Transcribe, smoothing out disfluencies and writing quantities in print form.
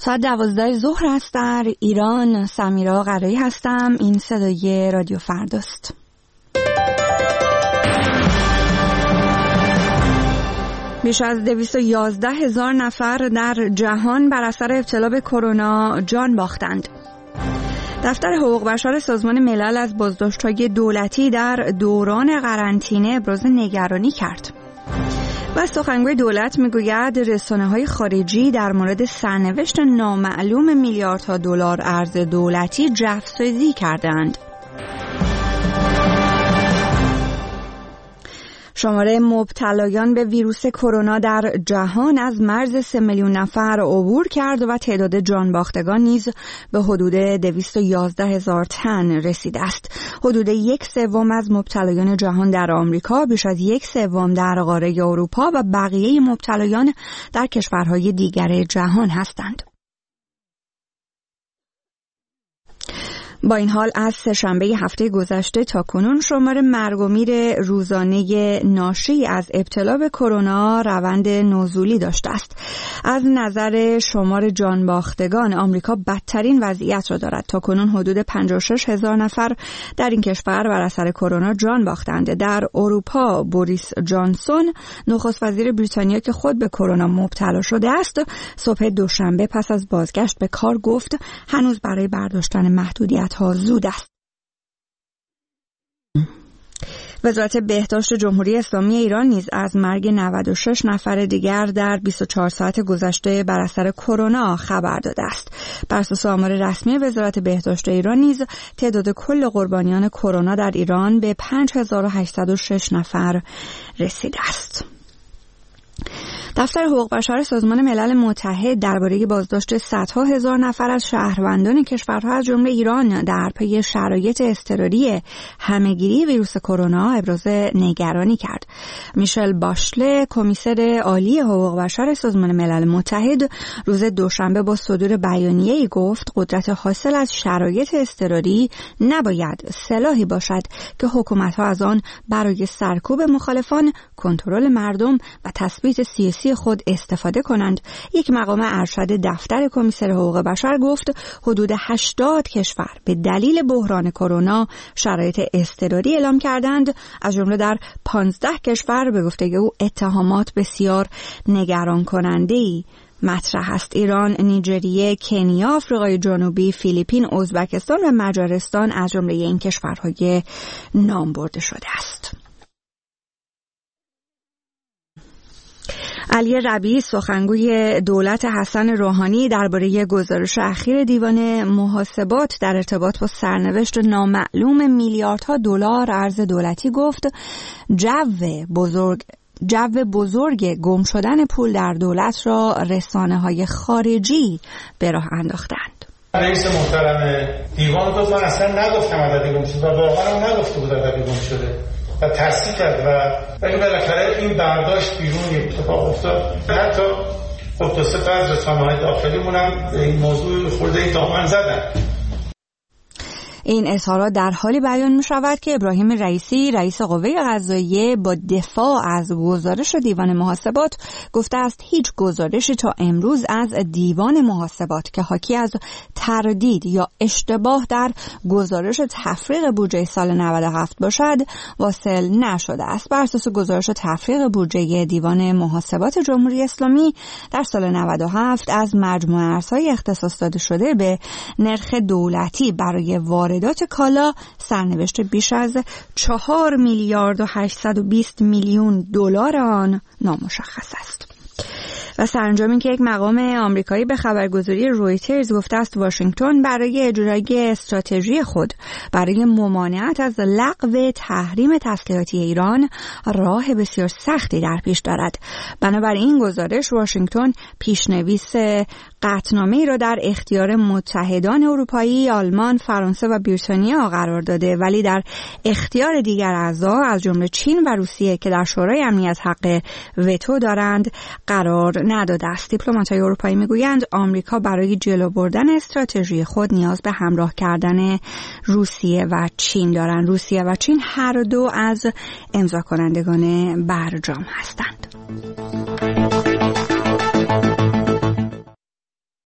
ساعت 12 ظهر است در ایران. سمیرا قرایی هستم. این صدای رادیو فرداست. بیش از 211,000 نفر در جهان بر اثر ابتلا به کرونا جان باختند. دفتر حقوق بشر سازمان ملل از بازداشت‌های دولتی در دوران قرنطینه ابراز نگرانی کرد. و سخنگوی دولت میگوید رسانه‌های خارجی در مورد سرنوشت نامعلوم میلیاردها دلار ارز دولتی جفسازی کردند. شماره مبتلایان به ویروس کرونا در جهان از مرز 3 میلیون نفر عبور کرد و تعداد جانباختگان نیز به حدود 211,000 تن رسیده است. حدود 1/3 از مبتلایان جهان در آمریکا، بیش از 1/3 در قاره اروپا و بقیه مبتلایان در کشورهای دیگر جهان هستند. با این حال از سه‌شنبه هفته گذشته تا کنون شمار مرگ و میر روزانه ناشی از ابتلا به کرونا روند نزولی داشته است. از نظر شمار جانباختگان آمریکا بدترین وضعیت را دارد. تا کنون حدود 56,000 نفر در این کشور بر اثر کرونا جان باختند. در اروپا بوریس جانسون نخست وزیر بریتانیا که خود به کرونا مبتلا شده است، صبح دوشنبه پس از بازگشت به کار گفت هنوز برای برداشتن محدودیت ها زود است. وزارت بهداشت جمهوری اسلامی ایران نیز از مرگ 96 نفر دیگر در 24 ساعت گذشته بر اثر کرونا خبر داده است. بر اساس آمار رسمی وزارت بهداشت ایران نیز تعداد کل قربانیان کرونا در ایران به 5806 نفر رسیده است. دفتر حقوق بشر سازمان ملل متحد درباره بازداشت صدها هزار نفر از شهروندان کشورها از جمله ایران در پی شرایط اضطراری همه‌گیری ویروس کرونا ابراز نگرانی کرد. میشل باشله، کمیسر عالی حقوق بشر سازمان ملل متحد، روز دوشنبه با صدور بیانیه‌ای گفت قدرت حاصل از شرایط اضطراری نباید سلاحی باشد که حکومت‌ها از آن برای سرکوب مخالفان، کنترل مردم و تثبیت سیاسی خود استفاده کنند. یک مقام ارشد دفتر کمیسر حقوق بشر گفت حدود 80 کشور به دلیل بحران کرونا شرایط اضطراری اعلام کردند. از جمله در 15 کشور به گفته او اتهامات بسیار نگران کننده‌ای مطرح است. ایران، نیجریه، کنیا، آفریقای جنوبی، فیلیپین، ازبکستان و مجارستان از جمله این کشورهای نام برده شده است. علی ربیعی، سخنگوی دولت حسن روحانی، درباره گزارش اخیر دیوان محاسبات در ارتباط با سرنوشت نامعلوم میلیاردها دلار ارز دولتی گفت جو بزرگ گم شدن پول در دولت را رسانه‌های خارجی به راه انداختند. رئیس محترم دیوان گفت من اصلا نگفتم عددی گم شده و واقعا هم نگفته بود عددی گم شده و تصدیق کرد و ولی بالاخره این برداشت بیرون اتفاق افتاد. حتی خب دو سه تا از رسانه‌های داخلیمون هم این موضوع خورده دامن زدن. این اظهارات در حالی بیان می شود که ابراهیم رئیسی، رئیس قوه قضاییه، با دفاع از گزارش دیوان محاسبات گفته است هیچ گزارشی تا امروز از دیوان محاسبات که حاکی از تردید یا اشتباه در گزارش تفریغ بودجه سال 97 باشد واصل نشده است. بر اساس گزارش تفریغ بودجه دیوان محاسبات جمهوری اسلامی در سال 97 از مجموع ارزهای اختصاص داده شده به نرخ دولتی برای واردات کالا سرنوشت بیش از 4 میلیارد و 820 میلیون دلار آن نامشخص است. و سرانجام این که یک مقام آمریکایی به خبرگزاری رویترز گفته است واشنگتن برای اجرای استراتژی خود برای ممانعت از لغو تحریم تسلیحاتی ایران راه بسیار سختی در پیش دارد. بنابراین این گزارش واشنگتن پیشنویس قطعنامه‌ای را در اختیار متحدان اروپایی، آلمان، فرانسه و بریتانیا قرار داده ولی در اختیار دیگر اعضا از جمله چین و روسیه که در شورای امنیت حق وتو دارند قرار نداده است. دیپلمات‌های اروپایی میگویند آمریکا برای جلو بردن استراتژی خود نیاز به همراه کردن روسیه و چین دارند. روسیه و چین هر دو از امضا کنندگان برجام هستند.